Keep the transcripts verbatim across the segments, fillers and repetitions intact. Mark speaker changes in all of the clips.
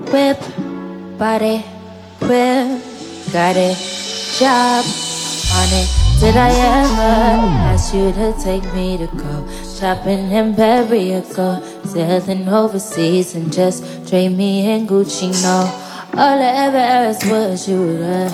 Speaker 1: Whip, body, whip, got it, job on it. Did I ever ask you to take me to go shopping in Perico, sailing overseas and just trade me in Gucci? No, all I ever asked was you to.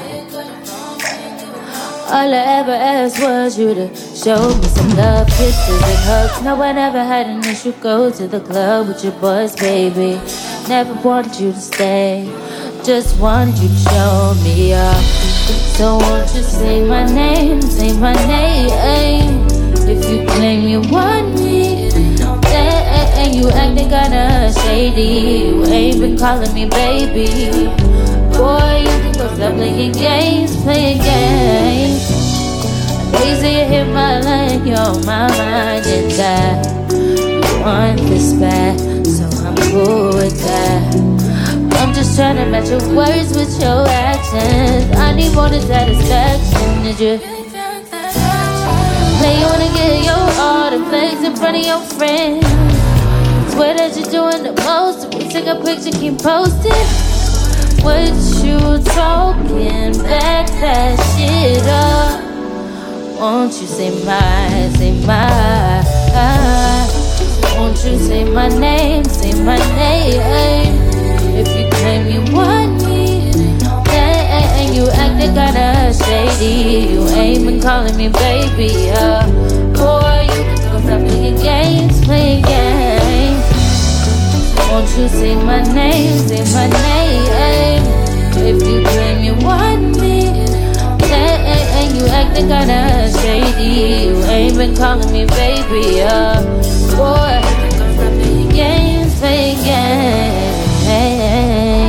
Speaker 1: All I ever asked was you to show me some love, kisses and hugs. No, I never had an issue. Go to the club with your boys, baby. Never wanted you to stay, just wanted you to show me up. So won't you say my name, say my name. If you claim you want me, and you acting kinda shady, you ain't been calling me baby. Boy, you can go stop playing games, playing games. Easy you hit my line, you're on my mind, and that you want this bad, so I'm cool with that. I'm just trying to match your words with your actions. I need more than satisfaction. Did you play? You wanna get your all the flex in front of your friends? Swear that you're doing the most. We take a picture, keep posting. What you talking? Back that shit up. Won't you say my, say my? Won't you say my name, say my name? If you claim you want me, and you acting kinda shady, you ain't been calling me baby. Uh, boy, you can go stop playing games, playing games. Won't you say my name, say my name? If you claim you want me, and you acting kinda shady, you ain't been calling me baby. Uh, boy, you can go stop playing games, playing games.